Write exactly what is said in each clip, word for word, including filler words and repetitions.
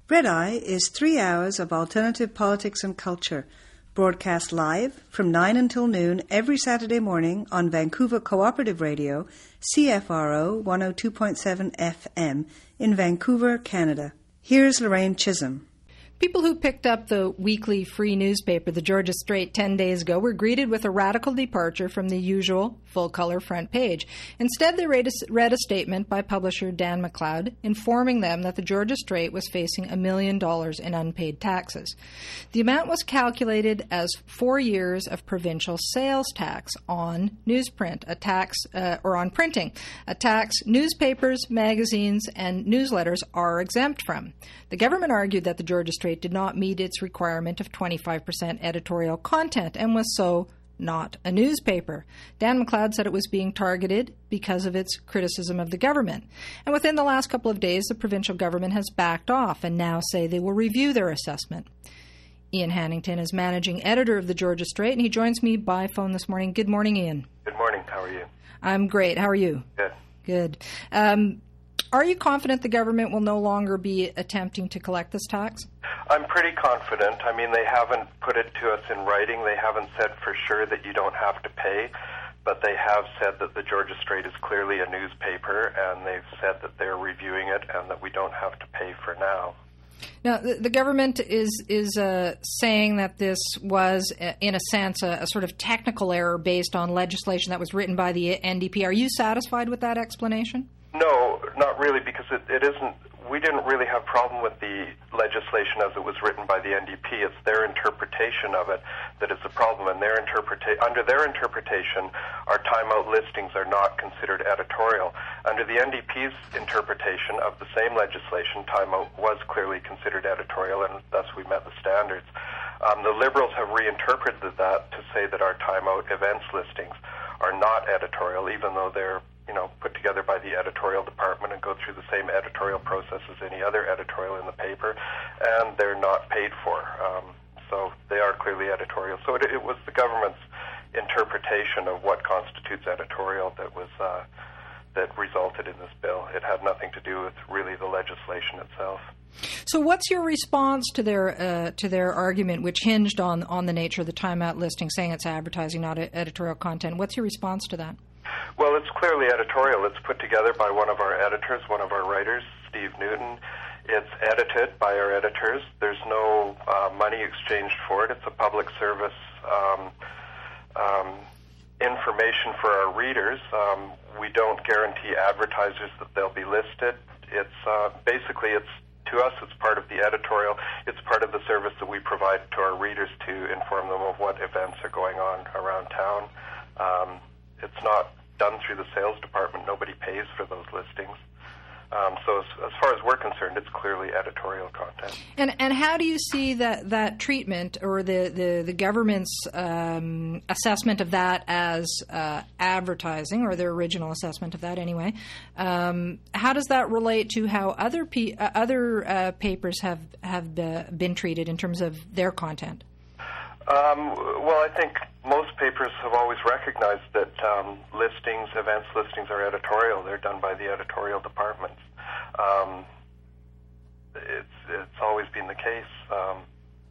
Red Eye is three hours of alternative politics and culture, broadcast live from nine until noon every Saturday morning on Vancouver Cooperative Radio, C F R O one oh two point seven F M in Vancouver, Canada. Here's Lorraine Chisholm. People who picked up the weekly free newspaper, the Georgia Straight, ten days ago were greeted with a radical departure from the usual full-color front page. Instead, they read a, read a statement by publisher Dan McLeod informing them that the Georgia Straight was facing a million dollars in unpaid taxes. The amount was calculated as four years of provincial sales tax on newsprint, a tax, uh, or on printing, a tax newspapers, magazines, and newsletters are exempt from. The government argued that the Georgia Straight did not meet its requirement of twenty-five percent editorial content and was so not a newspaper. Dan McLeod said it was being targeted because of its criticism of the government. And within the last couple of days, the provincial government has backed off and now say they will review their assessment. Ian Hannington is managing editor of the Georgia Straight, and he joins me by phone this morning. Good morning, Ian. Good morning. How are you? I'm great. How are you? Good. Good. Um, are you confident the government will no longer be attempting to collect this tax? I'm pretty confident. I mean, they haven't put it to us in writing. They haven't said for sure that you don't have to pay, but they have said that the Georgia Straight is clearly a newspaper, and they've said that they're reviewing it and that we don't have to pay for now. Now, the, the government is is uh, saying that this was, uh, in a sense, a, a sort of technical error based on legislation that was written by the N D P. Are you satisfied with that explanation? No, not really, because it, it isn't. We didn't really have a problem with the legislation as it was written by the N D P. It's their interpretation of it that is the problem. And their interpreta- under their interpretation, our timeout listings are not considered editorial. Under the N D P's interpretation of the same legislation, timeout was clearly considered editorial, and thus we met the standards. Um, the Liberals have reinterpreted that to say that our timeout events listings are not editorial, even though they're you know, put together by the editorial department and go through the same editorial process as any other editorial in the paper, and they're not paid for. Um, so they are clearly editorial. So it, it was the government's interpretation of what constitutes editorial that was uh, that resulted in this bill. It had nothing to do with really the legislation itself. So what's your response to their uh, to their argument, which hinged on, on the nature of the timeout listing, saying it's advertising, not editorial content? What's your response to that? Well, it's clearly editorial. It's put together by one of our editors, one of our writers, Steve Newton. It's edited by our editors. There's no uh, money exchanged for it. It's a public service um, um, information for our readers. Um, we don't guarantee advertisers that they'll be listed. It's uh, basically, it's to us, it's part of the editorial. It's part of the service that we provide to our readers to inform them of what events are going on around town. Um, it's not done through the sales department. Nobody pays for those listings. Um, so as, as far as we're concerned, it's clearly editorial content. And and how do you see that, that treatment or the, the, the government's um, assessment of that as uh, advertising, or their original assessment of that anyway? Um, how does that relate to how other pe- uh, other uh, papers have, have been treated in terms of their content? Um, well, I think most papers have always recognized that um, listings, events listings are editorial. They're done by the editorial departments. Um, it's it's always been the case. Um,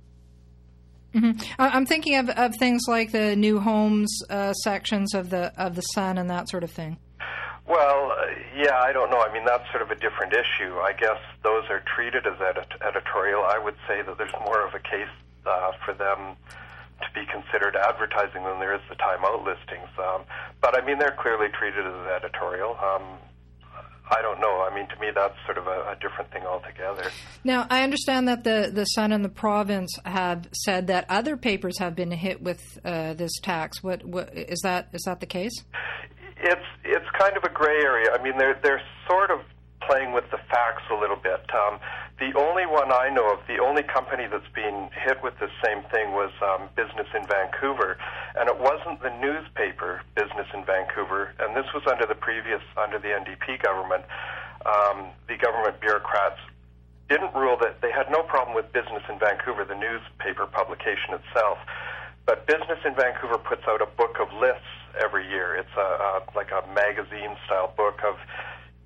mm-hmm. I'm thinking of, of things like the new homes uh, sections of the of the Sun and that sort of thing. Well, uh, yeah, I don't know. I mean, that's sort of a different issue. I guess those are treated as edit- editorial. I would say that there's more of a case uh, for them to be considered advertising than there is the timeout listings. Um, but, I mean, they're clearly treated as editorial. Um, I don't know. I mean, to me, that's sort of a, a different thing altogether. Now, I understand that the, the Sun and the Province have said that other papers have been hit with uh, this tax. What, what is that? Is that the case? It's it's kind of a gray area. I mean, they're they're sort of playing with the facts a little bit. Um, the only one I know of, the only company that's been hit with the same thing was um, Business in Vancouver, and it wasn't the newspaper Business in Vancouver, and this was under the previous, under the N D P government. Um, the government bureaucrats didn't rule that they had no problem with Business in Vancouver, the newspaper publication itself, but Business in Vancouver puts out a book of lists every year. It's a, a like a magazine-style book of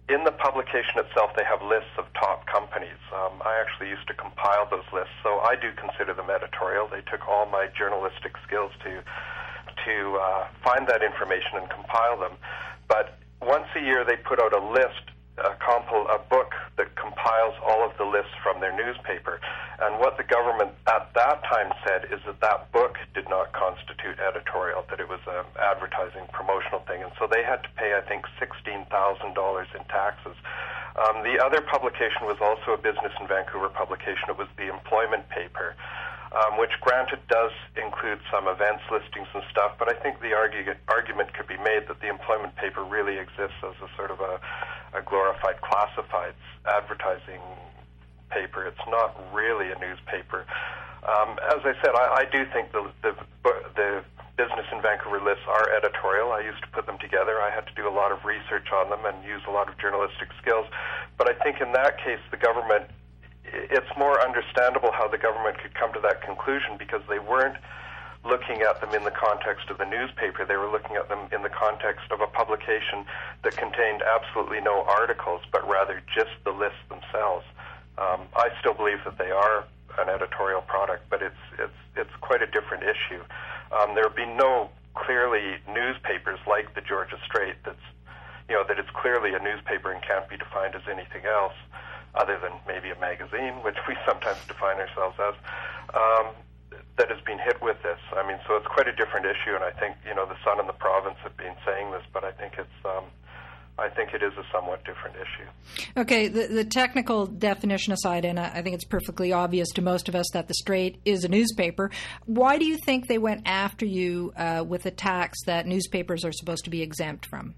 in the publication itself, they have lists of top companies. Um, I actually used to compile those lists, so I do consider them editorial. They took all my journalistic skills to to uh, find that information and compile them. But once a year, they put out a list, a, compil- a book that compiles all of the lists from their newspaper. And what the government at that time said is that that book did not constitute editorial, that it was an advertising promotional thing. And so they had to pay, I think, sixteen thousand dollars in taxes. Um, the other publication was also a Business in Vancouver publication. It was the employment paper, um, which granted does include some events listings and stuff, but I think the argue, argument could be made that the employment paper really exists as a sort of a, a glorified classifieds advertising paper. It's not really a newspaper. Um, as I said, I, I do think the, the the Business in Vancouver lists are editorial. I used to put them together. I had to do a lot of research on them and use a lot of journalistic skills. But I think in that case, the government, it's more understandable how the government could come to that conclusion, because they weren't looking at them in the context of the newspaper. They were looking at them in the context of a publication that contained absolutely no articles, but rather just the lists themselves. Um, I still believe that they are an editorial product, but it's it's it's quite a different issue. Um, there have been no clearly newspapers like the Georgia Straight that's, you know, that it's clearly a newspaper and can't be defined as anything else other than maybe a magazine, which we sometimes define ourselves as, um, that has been hit with this. I mean, so it's quite a different issue, and I think, you know, the Sun and the Province have been saying this, but I think it's um, I think it is a somewhat different issue. Okay, the, the technical definition aside, and I think it's perfectly obvious to most of us that the Straight is a newspaper, why do you think they went after you uh, with a tax that newspapers are supposed to be exempt from?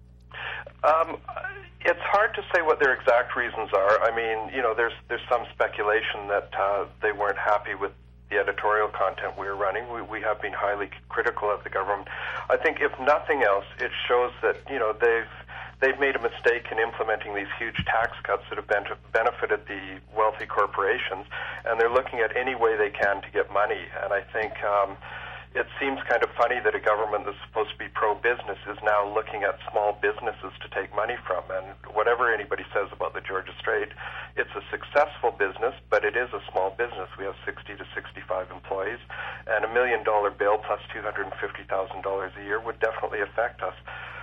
Um, it's hard to say what their exact reasons are. I mean, you know, there's there's some speculation that uh, they weren't happy with the editorial content we were running. We, we have been highly critical of the government. I think, if nothing else, it shows that, you know, they've they've made a mistake in implementing these huge tax cuts that have been benefited the wealthy corporations, and they're looking at any way they can to get money. And I think um, it seems kind of funny that a government that's supposed to be pro-business is now looking at small businesses to take money from. And whatever anybody says about the Georgia Straight, it's a successful business, but it is a small business. We have sixty to sixty-five employees, and a million dollar bill plus two hundred fifty thousand dollars a year would definitely affect us.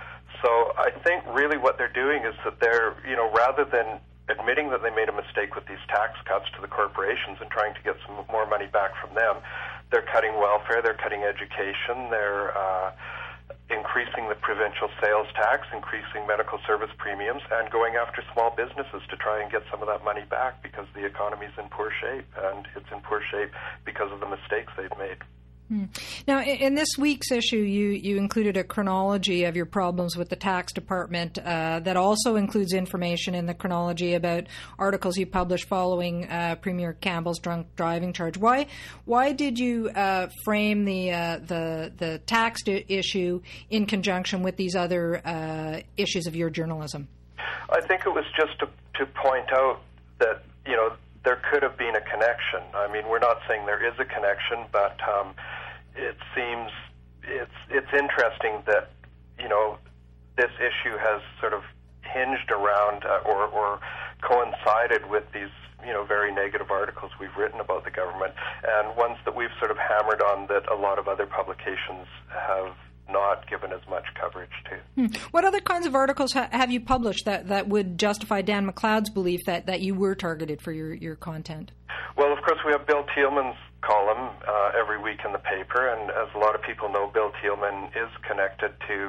So I think really what they're doing is that they're, you know, rather than admitting that they made a mistake with these tax cuts to the corporations and trying to get some more money back from them, they're cutting welfare, they're cutting education, they're uh, increasing the provincial sales tax, increasing medical service premiums, and going after small businesses to try and get some of that money back, because the economy's in poor shape, and it's in poor shape because of the mistakes they've made. Hmm. Now, in this week's issue, you, you included a chronology of your problems with the tax department uh, that also includes information in the chronology about articles you published following uh, Premier Campbell's drunk driving charge. Why why did you uh, frame the uh, the the tax issue in conjunction with these other uh, issues of your journalism? I think it was just to, to point out that, you know, there could have been a connection. I mean, we're not saying there is a connection, but um, it seems it's it's interesting that, you know, this issue has sort of hinged around uh, or, or coincided with these, you know, very negative articles we've written about the government, and ones that we've sort of hammered on that a lot of other publications have not given as much coverage to. Hmm. What other kinds of articles ha- have you published that, that would justify Dan McLeod's belief that, that you were targeted for your, your content? Well, of course, we have Bill Thielman's column uh, every week in the paper, and as a lot of people know, Bill Thielman is connected to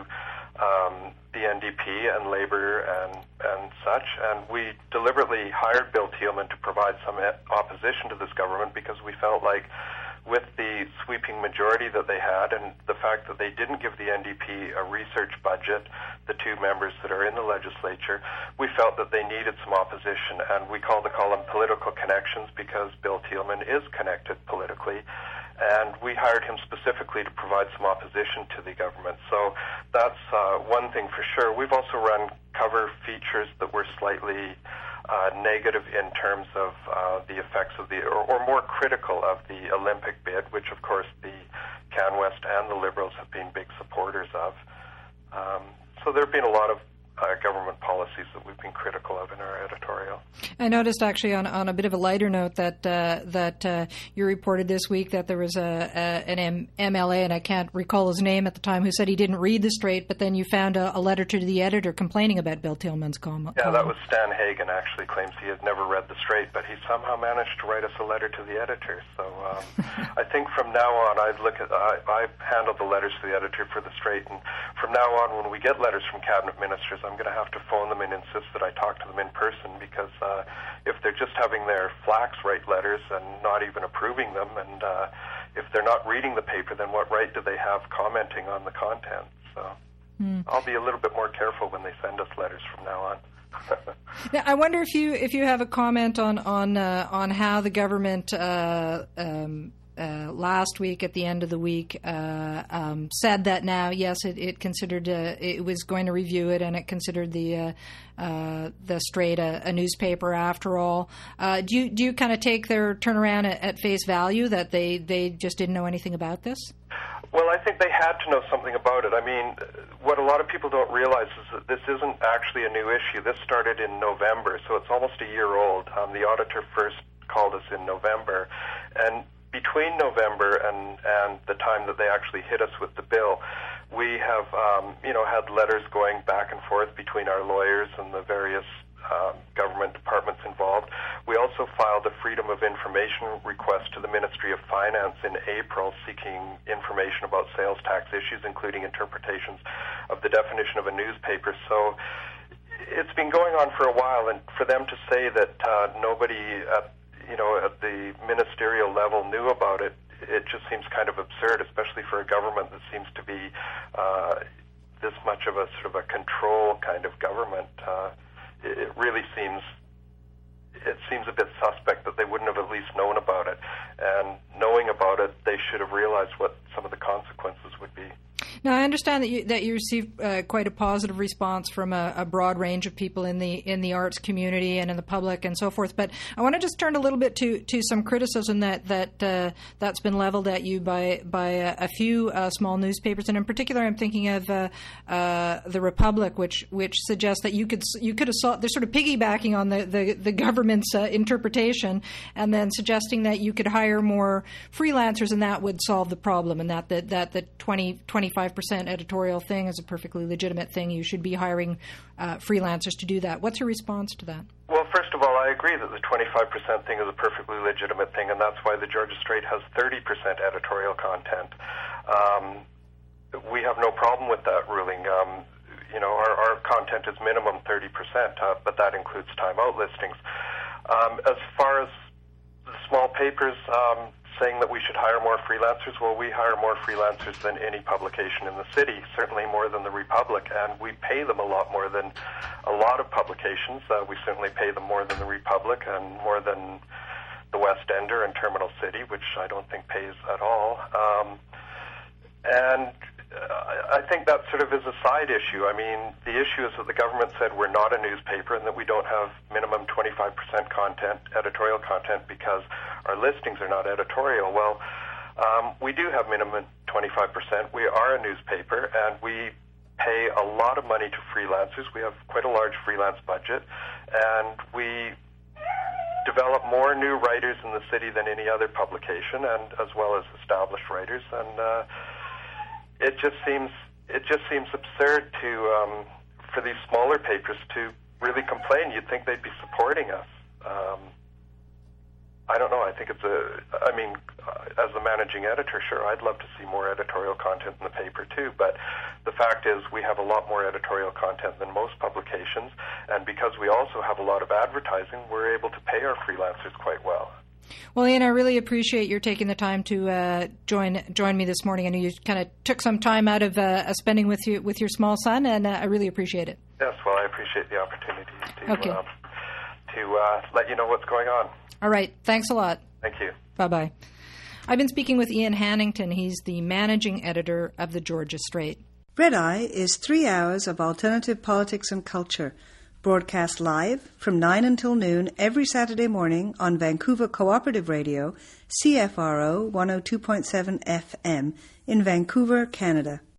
um, the N D P and Labour and, and such, and we deliberately hired Bill Thielman to provide some opposition to this government, because we felt like, with the sweeping majority that they had and the fact that they didn't give the N D P a research budget, the two members that are in the legislature, we felt that they needed some opposition. And we call the column Political Connections, because Bill Thielman is connected politically. And we hired him specifically to provide some opposition to the government. So that's uh, one thing for sure. We've also run cover features that were slightly Uh, negative in terms of uh, the effects of the, or, or more critical of the Olympic bid, which of course the CanWest and the Liberals have been big supporters of. Um, so there have been a lot of uh, government policies that we've been critical of in our editorial. I noticed actually on, on a bit of a lighter note that uh, that uh, you reported this week that there was a, a an M- MLA, and I can't recall his name at the time, who said he didn't read the Straight, but then you found a, a letter to the editor complaining about Bill Tillman's column. Yeah, that was Stan Hagen actually claims he had never read the Straight, but he somehow managed to write us a letter to the editor. So um, I think from now on, I look at I, I handle the letters to the editor for the Straight, and from now on, when we get letters from cabinet ministers, I'm going to have to phone them and insist that I talk to them in person, because uh, if they're just having their flacks write letters and not even approving them, and uh, if they're not reading the paper, then what right do they have commenting on the content? So mm. I'll be a little bit more careful when they send us letters from now on. Now, I wonder if you if you have a comment on on uh, on how the government uh, um, uh, last week at the end of the week uh, um, said that now yes it, it considered uh, it was going to review it, and it considered the uh, uh, the Straight a, a newspaper after all. Uh, do you do you kind of take their turnaround at, at face value that they, they just didn't know anything about this? Well, I think they had to know something about it. I mean, what a lot of people don't realize is that this isn't actually a new issue. This started in November, so it's almost a year old. Um, the auditor first called us in November, and between November and, and the time that they actually hit us with the bill, we have, um, you know, had letters going back and forth between our lawyers and the various Um, government departments involved. We also filed a Freedom of Information request to the Ministry of Finance in April, seeking information about sales tax issues, including interpretations of the definition of a newspaper. So it's been going on for a while, and for them to say that uh, nobody at, you know, at the ministerial level knew about it, it just seems kind of absurd, especially for a government that seems to be uh, this much of a sort of a control kind of government. Uh, It really seems it seems a bit suspect that they wouldn't have at least known about it. And knowing about it, they should have realized what some of the consequences would be. Now, I understand that you that you received uh, quite a positive response from a, a broad range of people in the in the arts community and in the public and so forth. But I want to just turn a little bit to, to some criticism that that uh, that's been leveled at you by by a, a few uh, small newspapers, and in particular, I'm thinking of uh, uh, the Republic, which which suggests that you could you could have sought, they're sort of piggybacking on the the, the government's uh, interpretation, and then suggesting that you could hire more freelancers, and that would solve the problem, and that the, that the twenty, twenty-five percent editorial thing is a perfectly legitimate thing. You should be hiring uh, freelancers to do that. What's your response to that? Well, first of all, I agree that the twenty-five percent thing is a perfectly legitimate thing, and that's why the Georgia Straight has thirty percent editorial content. Um, we have no problem with that ruling. Um, you know, our, our content is minimum thirty percent, uh, but that includes time-out listings. Um, as far as the small papers um, saying that we should hire more freelancers, well, we hire more freelancers than any publication in the city, certainly more than the Republic, and we pay them a lot more than a lot of publications. Uh, we certainly pay them more than the Republic and more than the West Ender and Terminal City, which I don't think pays at all. Um, and uh, I think that sort of is a side issue. I mean, the issue is that the government said we're not a newspaper and that we don't have minimum twenty-five percent content, editorial content, because our listings are not editorial. Well, um, we do have minimum twenty-five percent. We are a newspaper, and we pay a lot of money to freelancers. We have quite a large freelance budget, and we develop more new writers in the city than any other publication, and as well as established writers. And uh, it just seems it just seems absurd to um, for these smaller papers to really complain. You'd think they'd be supporting us. Um, I don't know. I think it's a, I mean, uh, as the managing editor, sure, I'd love to see more editorial content in the paper too, but the fact is we have a lot more editorial content than most publications, and because we also have a lot of advertising, we're able to pay our freelancers quite well. Well, Ian, I really appreciate your taking the time to uh, join join me this morning. I know you kind of took some time out of uh, spending with you with your small son, and uh, I really appreciate it. Yes, well, I appreciate the opportunity to, okay. um, to uh, let you know what's going on. All right. Thanks a lot. Thank you. Bye-bye. I've been speaking with Ian Hannington. He's the managing editor of the Georgia Straight. Red Eye is three hours of alternative politics and culture, broadcast live from nine until noon every Saturday morning on Vancouver Cooperative Radio, C F R O one oh two point seven F M in Vancouver, Canada.